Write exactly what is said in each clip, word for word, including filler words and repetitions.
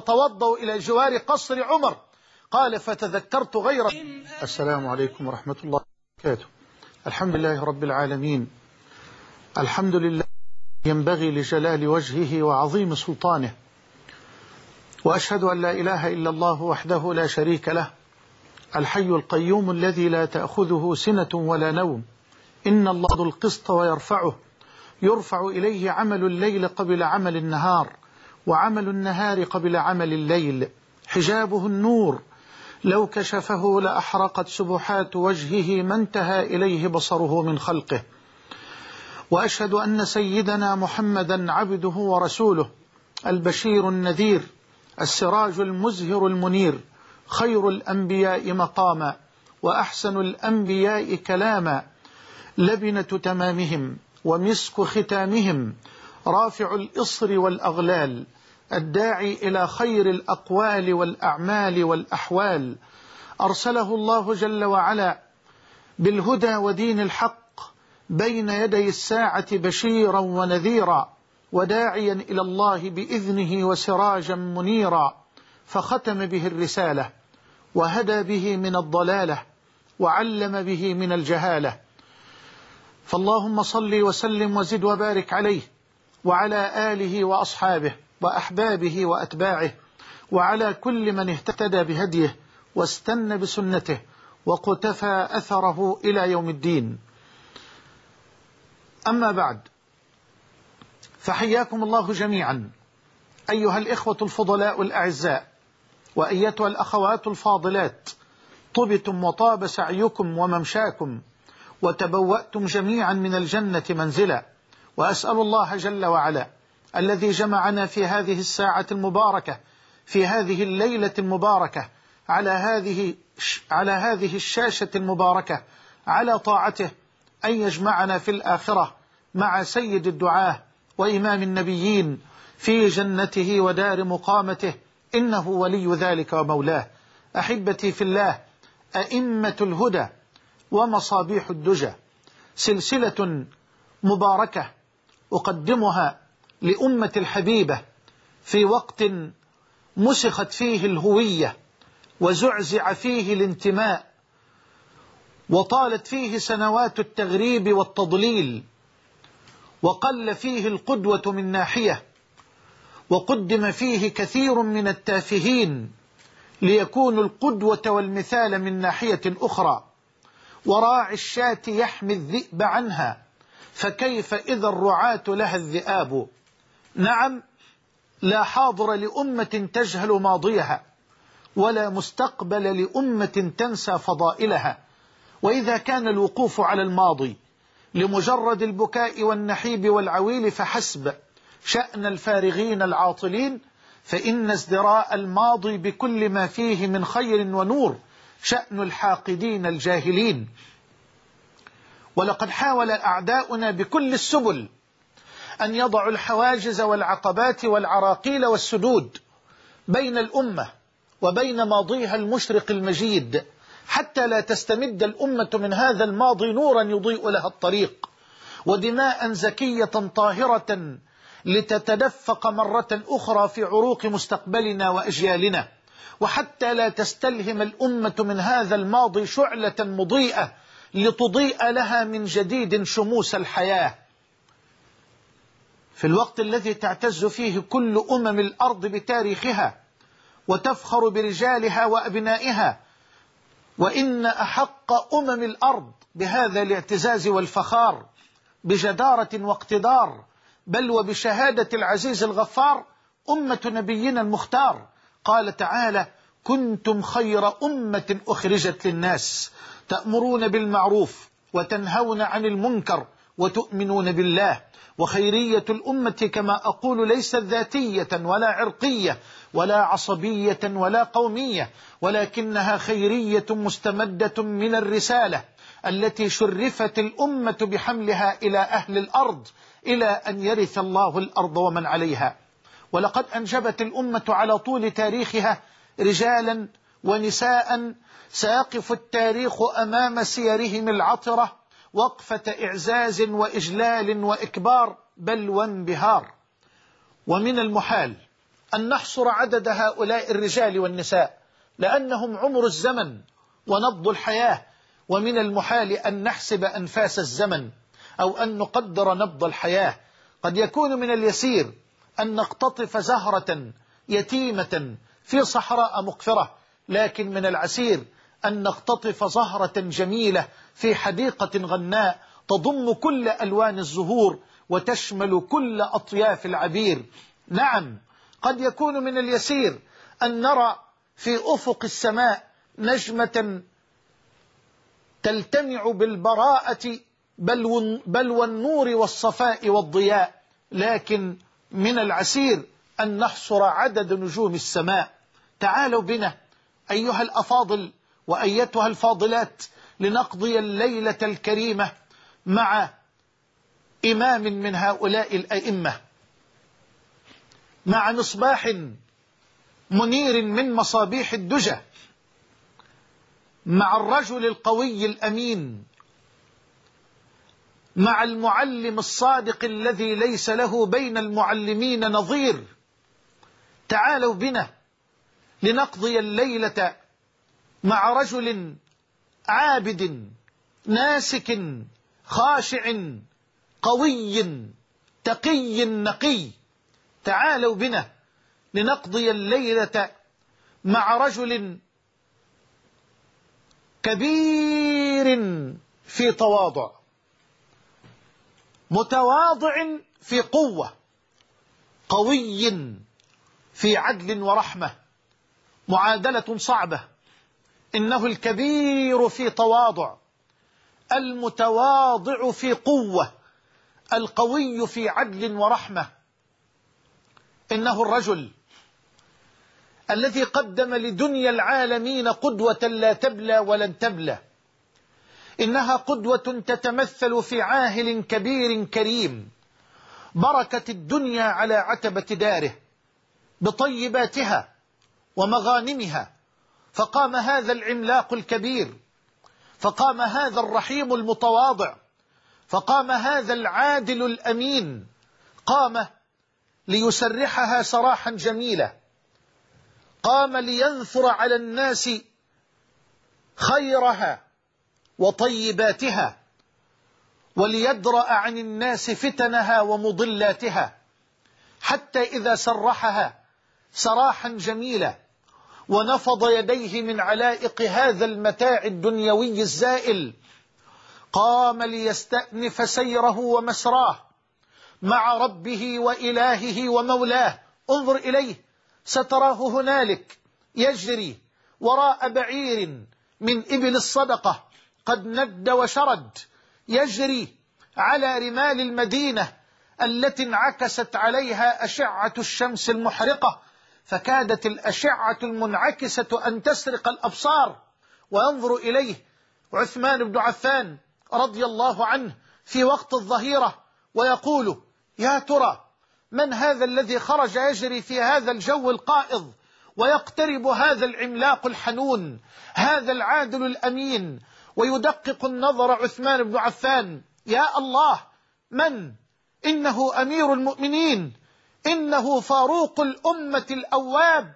توضوا إلى جوار قصر عمر. قال فتذكرت غير. السلام عليكم ورحمة الله وبركاته. الحمد لله رب العالمين، الحمد لله ينبغي لجلال وجهه وعظيم سلطانه، وأشهد أن لا إله إلا الله وحده لا شريك له، الحي القيوم الذي لا تأخذه سنة ولا نوم، إن الله ذو القسط ويرفعه، يرفع إليه عمل الليل قبل عمل النهار، وعمل النهار قبل عمل الليل، حجابه النور، لو كشفه لأحرقت سبحات وجهه ما انتهى إليه بصره من خلقه. وأشهد أن سيدنا محمدا عبده ورسوله، البشير النذير، السراج المزهر المنير، خير الأنبياء مقاما وأحسن الأنبياء كلاما، لبنة تمامهم ومسك ختامهم، رافع الإصر والأغلال، الداعي إلى خير الأقوال والأعمال والأحوال، أرسله الله جل وعلا بالهدى ودين الحق بين يدي الساعة بشيرا ونذيرا، وداعيا إلى الله بإذنه وسراجا منيرا، فختم به الرسالة وهدى به من الضلالة وعلم به من الجهالة. فاللهم صل وسلم وزد وبارك عليه وعلى آله وأصحابه وأحبابه وأتباعه وعلى كل من اهتدى بهديه واستنى بسنته وقتفى أثره إلى يوم الدين. أما بعد، فحياكم الله جميعا أيها الإخوة الفضلاء الأعزاء، وأيتها الأخوات الفاضلات، طبتم وطاب سعيكم وممشاكم، وتبوأتم جميعا من الجنة منزلا. وأسأل الله جل وعلا الذي جمعنا في هذه الساعة المباركة في هذه الليلة المباركة على هذه على هذه الشاشة المباركة على طاعته، أن يجمعنا في الآخرة مع سيد الدعاة وإمام النبيين في جنته ودار مقامته، إنه ولي ذلك ومولاه. أحبتي في الله، أئمة الهدى ومصابيح الدجى، سلسلة مباركة أقدمها لأمة الحبيبة في وقت مسخت فيه الهوية وزعزع فيه الانتماء وطالت فيه سنوات التغريب والتضليل، وقل فيه القدوة من ناحية، وقدم فيه كثير من التافهين ليكونوا القدوة والمثال من ناحية أخرى، وراعي الشاة يحمي الذئب عنها، فكيف إذا الرعاة لها الذئاب. نعم، لا حاضر لأمة تجهل ماضيها، ولا مستقبل لأمة تنسى فضائلها. وإذا كان الوقوف على الماضي لمجرد البكاء والنحيب والعويل فحسب شأن الفارغين العاطلين، فإن ازدراء الماضي بكل ما فيه من خير ونور شأن الحاقدين الجاهلين. ولقد حاول أعداؤنا بكل السبل أن يضعوا الحواجز والعقبات والعراقيل والسدود بين الأمة وبين ماضيها المشرق المجيد، حتى لا تستمد الأمة من هذا الماضي نورا يضيء لها الطريق، ودماء زكية طاهرة لتتدفق مرة أخرى في عروق مستقبلنا وأجيالنا، وحتى لا تستلهم الأمة من هذا الماضي شعلة مضيئة لتضيء لها من جديد شموس الحياة. في الوقت الذي تعتز فيه كل أمم الأرض بتاريخها وتفخر برجالها وأبنائها، وإن أحق أمم الأرض بهذا الاعتزاز والفخار بجدارة واقتدار، بل وبشهادة العزيز الغفار، أمة نبينا المختار. قال تعالى: كنتم خير أمة أخرجت للناس تأمرون بالمعروف وتنهون عن المنكر وتؤمنون بالله. وخيرية الأمة كما أقول ليست ذاتية ولا عرقية ولا عصبية ولا قومية، ولكنها خيرية مستمدة من الرسالة التي شرفت الأمة بحملها إلى أهل الأرض إلى أن يرث الله الأرض ومن عليها. ولقد أنجبت الأمة على طول تاريخها رجالا ونساء سيقف التاريخ أمام سيرهم العطرة وقفة إعزاز وإجلال وإكبار بل وانبهار. ومن المحال أن نحصر عدد هؤلاء الرجال والنساء، لأنهم عمر الزمن ونبض الحياة، ومن المحال أن نحسب أنفاس الزمن أو أن نقدر نبض الحياة. قد يكون من اليسير أن نقتطف زهرة يتيمة في صحراء مقفرة، لكن من العسير أن نقتطف زهرة جميلة في حديقة غناء تضم كل ألوان الزهور وتشمل كل أطياف العبير. نعم، قد يكون من اليسير أن نرى في أفق السماء نجمة تلتمع بالبراءة بل, بل والنور والصفاء والضياء، لكن من العسير أن نحصر عدد نجوم السماء. تعالوا بنا أيها الأفاضل وأيتها الفاضلات لنقضي الليلة الكريمة مع إمام من هؤلاء الأئمة، مع مصباح منير من مصابيح الدجى، مع الرجل القوي الأمين، مع المعلم الصادق الذي ليس له بين المعلمين نظير. تعالوا بنا لنقضي الليلة مع رجل عابد ناسك خاشع قوي تقي نقي. تعالوا بنا لنقضي الليلة مع رجل كبير في تواضع، متواضع في قوة، قوي في عدل ورحمة. معادلة صعبة، إنه الكبير في تواضع، المتواضع في قوة، القوي في عدل ورحمة. إنه الرجل الذي قدم لدنيا العالمين قدوة لا تبلى ولن تبلى. إنها قدوة تتمثل في عاهل كبير كريم بركت الدنيا على عتبة داره بطيباتها ومغانمها، فقام هذا العملاق الكبير، فقام هذا الرحيم المتواضع، فقام هذا العادل الأمين، قام ليسرحها سراحا جميلا، قام لينثر على الناس خيرها وطيباتها، وليدرأ عن الناس فتنها ومضلاتها، حتى إذا سرحها سراحا جميلا ونفض يديه من علائق هذا المتاع الدنيوي الزائل، قام ليستأنف سيره ومسراه مع ربه وإلهه ومولاه. انظر إليه، ستراه هنالك يجري وراء بعير من إبل الصدقة قد ند وشرد، يجري على رمال المدينة التي انعكست عليها أشعة الشمس المحرقة، فكادت الأشعة المنعكسة أن تسرق الأبصار. وينظر إليه عثمان بن عفان رضي الله عنه في وقت الظهيرة ويقول: يا ترى من هذا الذي خرج يجري في هذا الجو القائض ويقترب هذا العملاق الحنون، هذا العادل الأمين؟ ويدقق النظر عثمان بن عفان: يا الله، من؟ إنه أمير المؤمنين، إنه فاروق الأمة الأواب،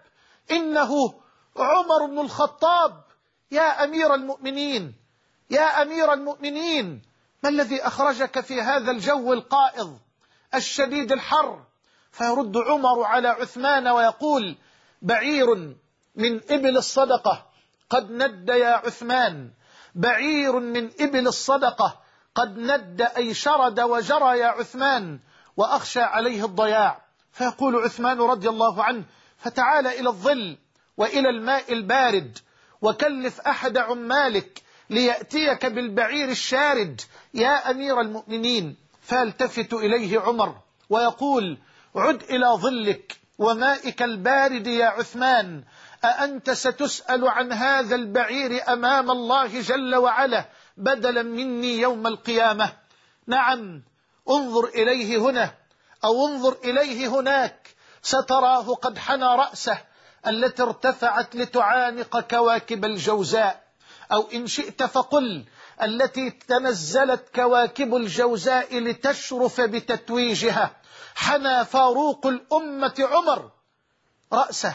إنه عمر بن الخطاب. يا أمير المؤمنين، يا أمير المؤمنين، ما الذي أخرجك في هذا الجو القائض الشديد الحر؟ فيرد عمر على عثمان ويقول: بعير من إبل الصدقة قد ند يا عثمان، بعير من إبل الصدقة قد ند أي شرد وجرى يا عثمان، وأخشى عليه الضياع. فيقول عثمان رضي الله عنه: فتعال إلى الظل وإلى الماء البارد، وكلف أحد عمالك ليأتيك بالبعير الشارد يا أمير المؤمنين. فالتفت إليه عمر ويقول: عد إلى ظلك ومائك البارد يا عثمان، أأنت ستسأل عن هذا البعير أمام الله جل وعلا بدلا مني يوم القيامة؟ نعم، انظر إليه هنا أو انظر إليه هناك، ستراه قد حنى رأسه التي ارتفعت لتعانق كواكب الجوزاء، أو إن شئت فقل التي تنزلت كواكب الجوزاء لتشرف بتتويجها. حنى فاروق الأمة عمر رأسه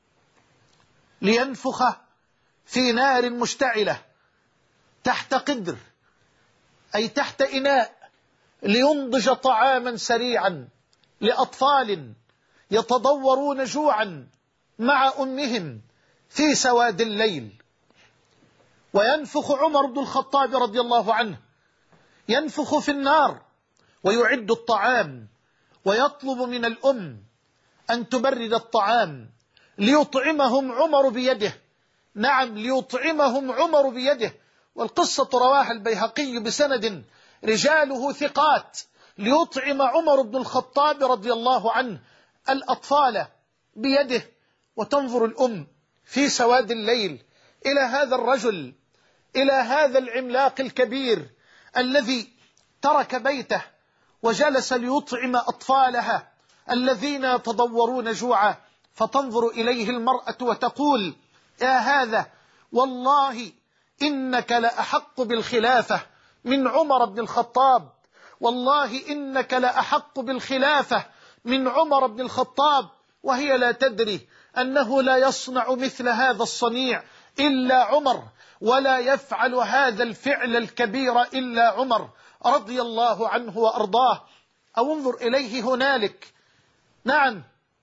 لينفخ في نار مشتعلة تحت قدر، أي تحت إناء، لينضج طعاما سريعا لأطفال يتضورون جوعا مع أمهم في سواد الليل. وينفخ عمر بن الخطاب رضي الله عنه، ينفخ في النار ويعد الطعام، ويطلب من الأم أن تبرد الطعام ليطعمهم عمر بيده. نعم، ليطعمهم عمر بيده. والقصة رواها البيهقي بسند رجاله ثقات. ليطعم عمر بن الخطاب رضي الله عنه الأطفال بيده، وتنظر الأم في سواد الليل إلى هذا الرجل، إلى هذا العملاق الكبير الذي ترك بيته وجلس ليطعم أطفالها الذين يتضورون جوعا. فتنظر إليه المرأة وتقول: يا هذا، والله إنك لأحق بالخلافة من عمر بن الخطاب، والله إنك لأحق بالخلافة من عمر بن الخطاب. وهي لا تدري أنه لا يصنع مثل هذا الصنيع إلا عمر، ولا يفعل هذا الفعل الكبير إلا عمر رضي الله عنه وأرضاه. أو انظر إليه هنالك، نعم،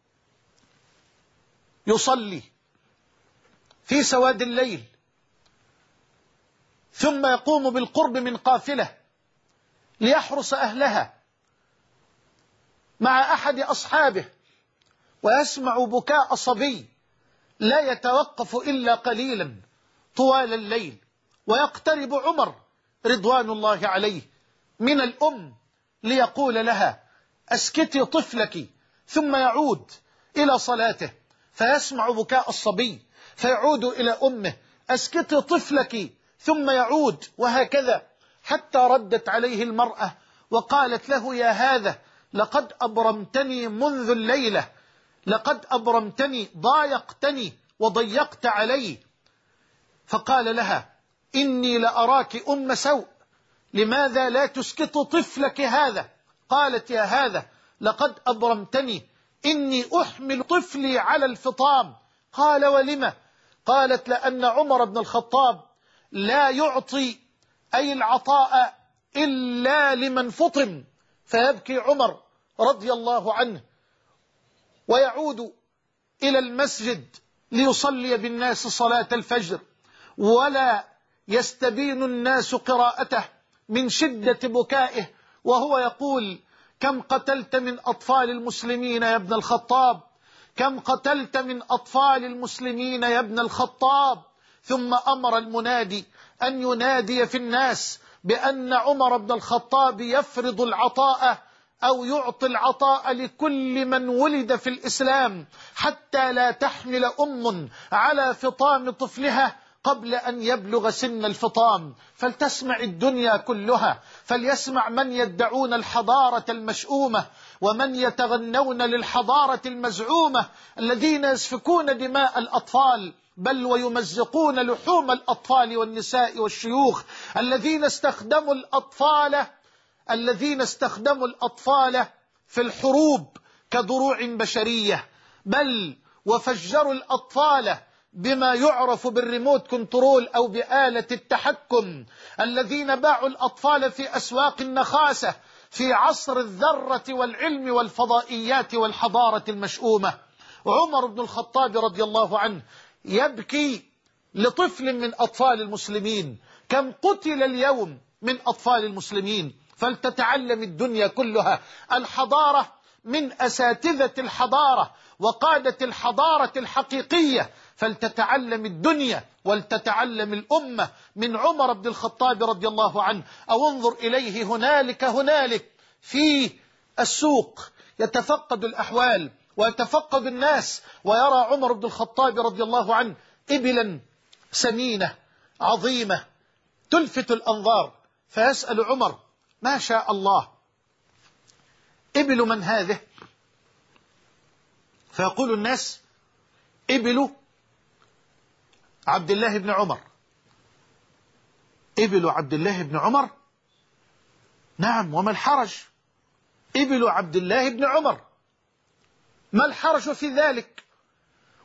يصلي في سواد الليل، ثم يقوم بالقرب من قافلة ليحرس أهلها مع أحد أصحابه، ويسمع بكاء صبي لا يتوقف إلا قليلا طوال الليل. ويقترب عمر رضوان الله عليه من الأم ليقول لها: أسكتي طفلك، ثم يعود إلى صلاته فيسمع بكاء الصبي فيعود إلى أمه: أسكتي طفلك، ثم يعود، وهكذا حتى ردت عليه المرأة وقالت له: يا هذا، لقد أبرمتني منذ الليلة، لقد أبرمتني، ضايقتني وضيقت علي. فقال لها: إني لأراك أم سوء، لماذا لا تسكت طفلك هذا؟ قالت: يا هذا، لقد أبرمتني، إني أحمل طفلي على الفطام. قال: ولم؟ قالت: لأن عمر بن الخطاب لا يعطي أي العطاء إلا لمن فطم. فيبكي عمر رضي الله عنه ويعود إلى المسجد ليصلي بالناس صلاة الفجر، ولا يستبين الناس قراءته من شدة بكائه، وهو يقول: كم قتلت من أطفال المسلمين يا ابن الخطاب، كم قتلت من أطفال المسلمين يا ابن الخطاب. ثم أمر المنادي أن ينادي في الناس بأن عمر بن الخطاب يفرض العطاء أو يعطي العطاء لكل من ولد في الإسلام، حتى لا تحمل أم على فطام طفلها قبل أن يبلغ سن الفطام. فلتسمع الدنيا كلها، فليسمع من يدعون الحضارة المشؤومة ومن يتغنون للحضارة المزعومة، الذين يسفكون دماء الأطفال، بل ويمزقون لحوم الأطفال والنساء والشيوخ، الذين استخدموا الأطفال الذين استخدموا الأطفال في الحروب كدروع بشرية، بل وفجروا الأطفال بما يعرف بالريموت كنترول أو بآلة التحكم، الذين باعوا الأطفال في أسواق النخاسة في عصر الذرة والعلم والفضائيات والحضارة المشؤومة. عمر بن الخطاب رضي الله عنه يبكي لطفل من أطفال المسلمين. كم قتل اليوم من أطفال المسلمين؟ فلتتعلم الدنيا كلها الحضارة من أساتذة الحضارة وقادة الحضارة الحقيقية، فلتتعلم الدنيا ولتتعلم الأمة من عمر بن الخطاب رضي الله عنه. أو انظر إليه هنالك هنالك في السوق يتفقد الأحوال ويتفقد الناس، ويرى عمر بن الخطاب رضي الله عنه إبلا سمينة عظيمة تلفت الأنظار، فيسأل عمر: ما شاء الله، إبل من هذه؟ فيقول الناس: إبل عبد الله بن عمر. إبل عبد الله بن عمر؟ نعم، وما الحرج؟ إبل عبد الله بن عمر، ما الحرج في ذلك؟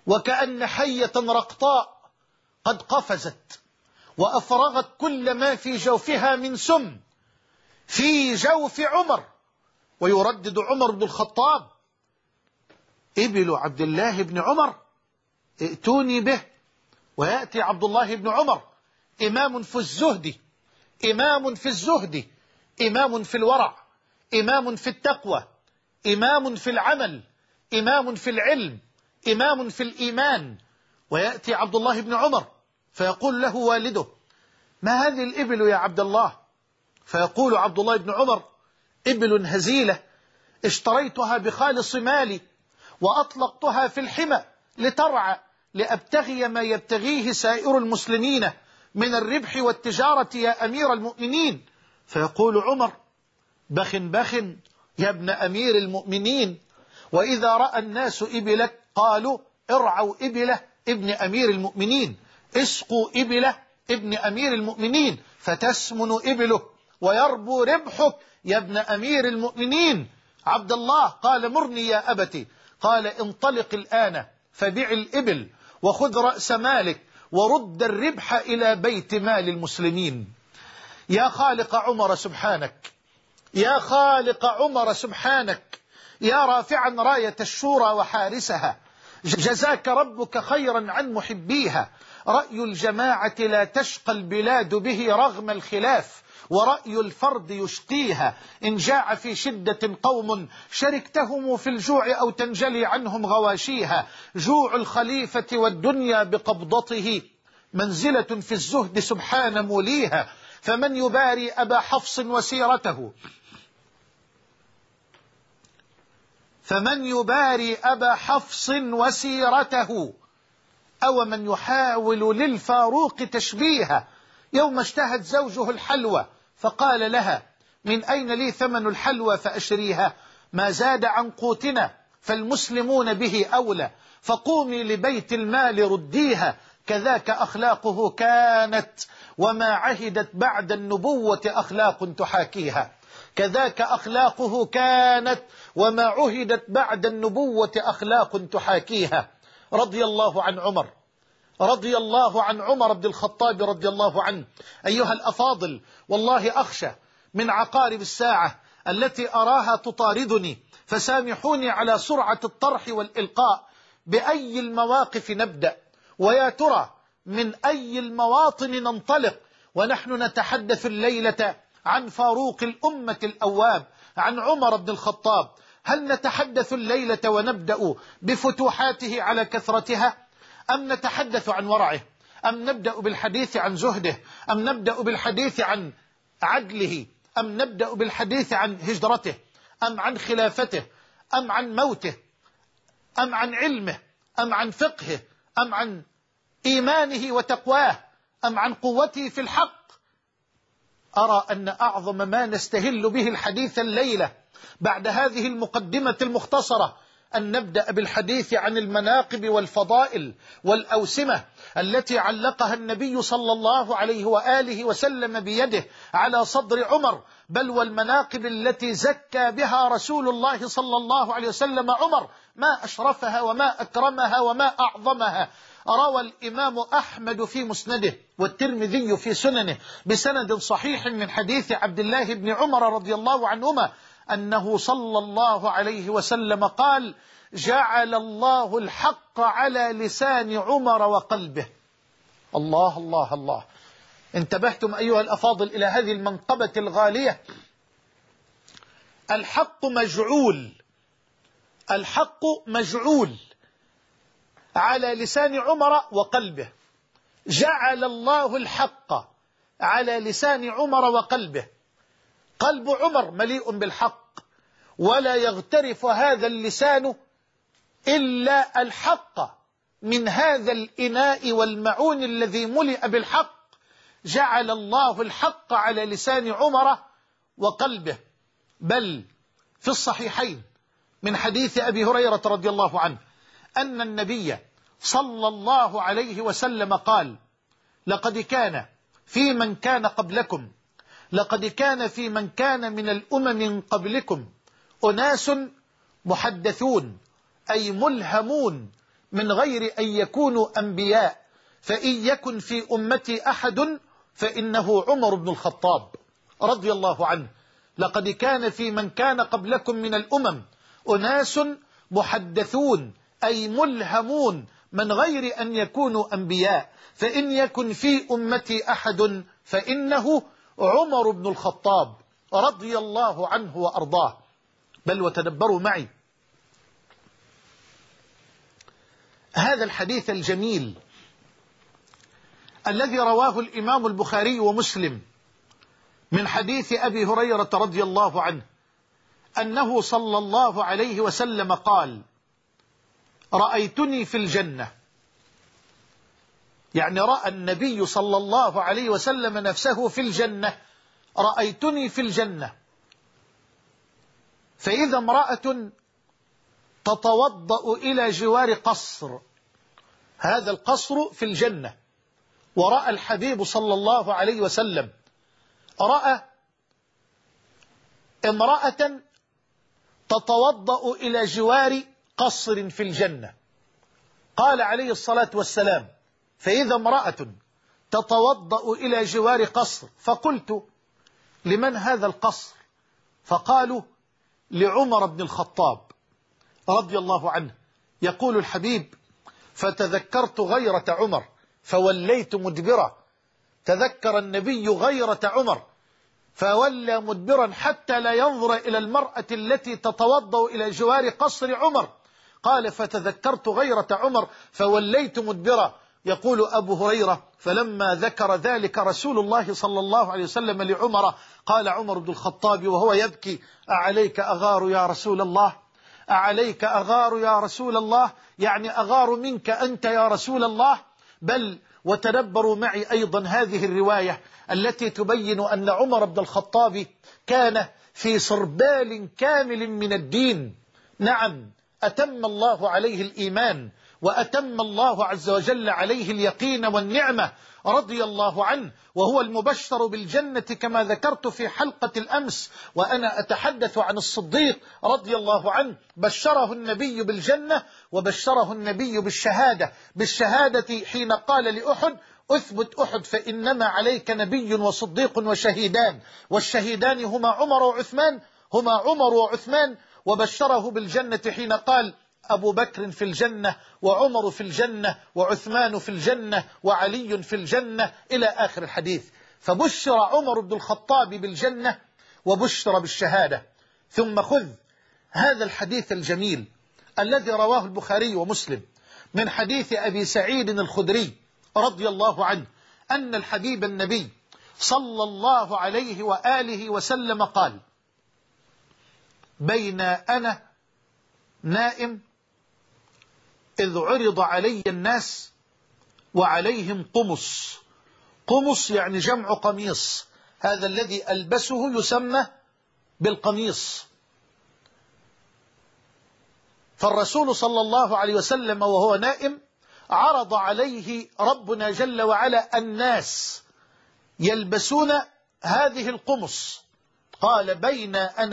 وكأن حية رقطاء قد قفزت وأفرغت كل ما في جوفها من سم في جوف عمر. ويردد عمر بن الخطاب: إبل عبد الله بن عمر ائتوني به. ويأتي عبد الله بن عمر إمام في الزهد، إمام في الزهد، إمام في الورع، إمام في التقوى، إمام في العمل، إمام في العلم، إمام في الإيمان. ويأتي عبد الله بن عمر فيقول له والده: ما هذه الإبل يا عبد الله؟ فيقول عبد الله بن عمر: إبل هزيلة اشتريتها بخالص مالي وأطلقتها في الحمى لترعى لأبتغي ما يبتغيه سائر المسلمين من الربح والتجارة يا أمير المؤمنين. فيقول عمر: بخ بخ يا ابن أمير المؤمنين، وإذا رأى الناس إبلك قالوا ارعوا إبله ابن أمير المؤمنين، اسقوا إبله ابن أمير المؤمنين، فتسمن إبله ويربو ربحك يا ابن أمير المؤمنين. عبد الله قال: مرني يا أبتي. قال: انطلق الآن فبيع الإبل وخذ رأس مالك ورد الربح إلى بيت مال المسلمين. يا خالق عمر سبحانك، يا خالق عمر سبحانك، يا رافعا راية الشورى وحارسها، جزاك ربك خيرا عن محبيها. رأي الجماعة لا تشقى البلاد به رغم الخلاف، ورأي الفرد يشقيها إن جاع في شدة قوم شركتهم في الجوع أو تنجلي عنهم غواشيها. جوع الخليفة والدنيا بقبضته منزلة في الزهد سبحان موليها. فمن يباري أبا حفص وسيرته فمن يباري أبا حفص وسيرته أو من يحاول للفاروق تشبيها. يوم اشتهت زوجه الحلوى فقال لها: من أين لي ثمن الحلوى فأشريها؟ ما زاد عن قوتنا فالمسلمون به أولى، فقومي لبيت المال رديها. كذاك أخلاقه كانت وما عهدت بعد النبوة أخلاق تحاكيها. كذاك أخلاقه كانت وما عهدت بعد النبوة أخلاق تحاكيها. رضي الله عن عمر، رضي الله عن عمر بن الخطاب رضي الله عنه. أيها الأفاضل، والله أخشى من عقارب الساعة التي أراها تطاردني، فسامحوني على سرعة الطرح والإلقاء. بأي المواقف نبدأ؟ ويا ترى من أي المواطن ننطلق ونحن نتحدث الليلة عن فاروق الأمة الأواب، عن عمر بن الخطاب؟ هل نتحدث الليلة ونبدأ بفتوحاته على كثرتها، أم نتحدث عن ورعه، أم نبدأ بالحديث عن زهده، أم نبدأ بالحديث عن عدله، أم نبدأ بالحديث عن هجرته، أم عن خلافته، أم عن موته، أم عن علمه، أم عن فقهه، أم عن إيمانه وتقواه، أم عن قوته في الحق؟ أرى أن أعظم ما نستهل به الحديث الليلة بعد هذه المقدمة المختصرة أن نبدأ بالحديث عن المناقب والفضائل والأوسمة التي علقها النبي صلى الله عليه وآله وسلم بيده على صدر عمر، بل والمناقب التي زكى بها رسول الله صلى الله عليه وسلم عمر. ما أشرفها وما أكرمها وما أعظمها. روى الإمام أحمد في مسنده والترمذي في سننه بسند صحيح من حديث عبد الله بن عمر رضي الله عنهما أنه صلى الله عليه وسلم قال: جعل الله الحق على لسان عمر وقلبه. الله الله الله. انتبهتم أيها الأفاضل إلى هذه المنقبة الغالية؟ الحق مجعول، الحق مجعول على لسان عمر وقلبه. جعل الله الحق على لسان عمر وقلبه. قلب عمر مليء بالحق، ولا يغترف هذا اللسان إلا الحق من هذا الإناء والمعون الذي ملئ بالحق. جعل الله الحق على لسان عمر وقلبه. بل في الصحيحين من حديث أبي هريرة رضي الله عنه أن النبي صلى الله عليه وسلم قال: لقد كان في من كان قبلكم لقد كان في من كان من الأمم قبلكم أناس محدثون، أي ملهمون من غير أن يكونوا أنبياء، فإن يكن في أمتي أحد فإنه عمر بن الخطاب رضي الله عنه. لقد كان في من كان قبلكم من الأمم أناس محدثون أي ملهمون من غير أن يكونوا أنبياء، فإن يكن في أمتي أحد فإنه عمر بن الخطاب رضي الله عنه وأرضاه. بل وتدبروا معي هذا الحديث الجميل الذي رواه الإمام البخاري ومسلم من حديث أبي هريرة رضي الله عنه أنه صلى الله عليه وسلم قال: رأيتني في الجنة، يعني رأى النبي صلى الله عليه وسلم نفسه في الجنة، رأيتني في الجنة فإذا امرأة تتوضأ إلى جوار قصر، هذا القصر في الجنة. ورأى الحبيب صلى الله عليه وسلم رأى امرأة تتوضأ إلى جوار قصر في الجنة. قال عليه الصلاة والسلام: فإذا امرأة تتوضأ إلى جوار قصر، فقلت: لمن هذا القصر؟ فقالوا: لعمر بن الخطاب رضي الله عنه. يقول الحبيب: فتذكرت غيرة عمر فوليت مدبرا. تذكر النبي غيرة عمر فولى مدبرا حتى لا ينظر إلى المرأة التي تتوضأ إلى جوار قصر عمر. قال: فتذكرت غيرة عمر فوليت مدبرا. يقول أبو هريرة: فلما ذكر ذلك رسول الله صلى الله عليه وسلم لعمر قال عمر بن الخطاب وهو يبكي: أعليك أغار يا رسول الله، أعليك أغار يا رسول الله، يعني أغار منك أنت يا رسول الله. بل وتدبروا معي أيضا هذه الرواية التي تبين أن عمر بن الخطاب كان في صربال كامل من الدين. نعم، أتم الله عليه الإيمان وأتم الله عز وجل عليه اليقين والنعمة رضي الله عنه، وهو المبشر بالجنة كما ذكرت في حلقة الأمس وأنا أتحدث عن الصديق رضي الله عنه. بشره النبي بالجنة وبشره النبي بالشهادة، بالشهادة حين قال لأحد: أثبت أحد فإنما عليك نبي وصديق وشهيدان، والشهيدان هما عمر وعثمان، هما عمر وعثمان. وبشره بالجنة حين قال: أبو بكر في الجنة وعمر في الجنة وعثمان في الجنة وعلي في الجنة إلى آخر الحديث. فبشر عمر بن الخطاب بالجنة وبشر بالشهادة. ثم خذ هذا الحديث الجميل الذي رواه البخاري ومسلم من حديث أبي سعيد الخدري رضي الله عنه أن الحبيب النبي صلى الله عليه وآله وسلم قال: بين أنا نائم إذ عرض علي الناس وعليهم قمص. قمص يعني جمع قميص، هذا الذي ألبسه يسمى بالقميص. فالرسول صلى الله عليه وسلم وهو نائم عرض عليه ربنا جل وعلا الناس يلبسون هذه القمص. قال: بين أنا